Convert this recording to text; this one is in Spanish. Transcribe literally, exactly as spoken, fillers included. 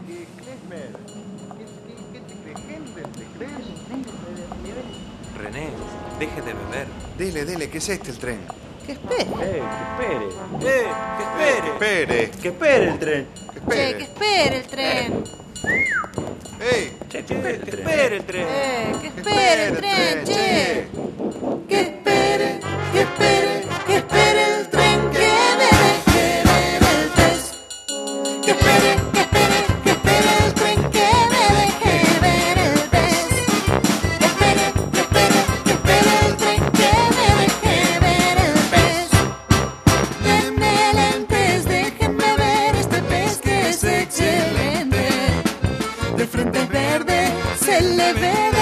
Eh, Klesmer, ¿qué, qué, qué te crees? ¿Händel te crees? René, deje de beber. Dele, dele, que es este el tren. Que espere. Eh, que espere. ¡Eh! ¡Que espere! Espere. Que espere el tren. Che, que espere el tren. ¡Ey! Che, que Che, espere el ¡Que tren. espere el tren! Eh, que espere el tren, che. Que espere, que espere, que espere el tren que me deje ver el pez. Que espere, que espere, que espere el tren que me deje ver el pez. Que espere, que espere, que espere el tren que me deje ver el pez. Denme lentes, déjenme ver este pez que es excelente. De frente verde se le ve